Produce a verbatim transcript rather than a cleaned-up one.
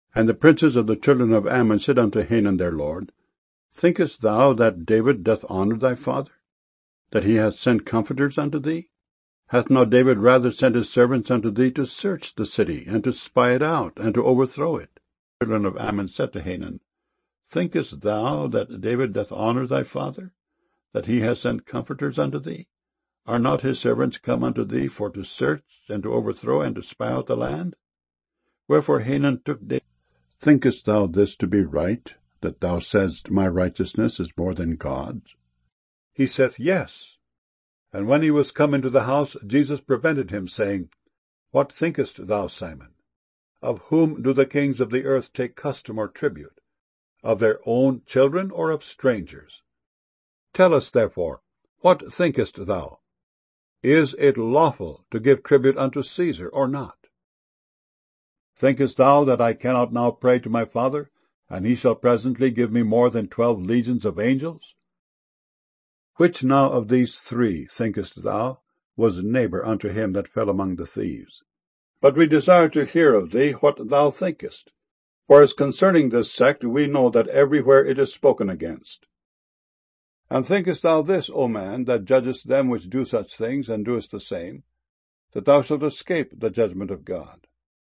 And the princes of the children of Ammon said unto Hanun their lord, Thinkest thou that David doth honour thy father, that he hath sent comforters unto thee? Hath not David rather sent his servants unto thee to search the city, and to spy it out, and to overthrow it? The children of Ammon said to Hanun, Thinkest thou that David doth honour thy father, that he hath sent comforters unto thee? Are not his servants come unto thee for to search, and to overthrow, and to spy out the land? Wherefore Hanun took David. Thinkest thou this to be right, that thou saidst, My righteousness is more than God's? He saith, Yes. And when he was come into the house, Jesus prevented him, saying, What thinkest thou, Simon? Of whom do the kings of the earth take custom or tribute? Of their own children, or of strangers? Tell us, therefore, what thinkest thou? Is it lawful to give tribute unto Caesar, or not? Thinkest thou that I cannot now pray to my Father, and he shall presently give me more than twelve legions of angels? Which now of these three, thinkest thou, was neighbour unto him that fell among the thieves? But we desire to hear of thee what thou thinkest. For as concerning this sect we know that everywhere it is spoken against. And thinkest thou this, O man, that judgest them which do such things, and doest the same, that thou shalt escape the judgment of God?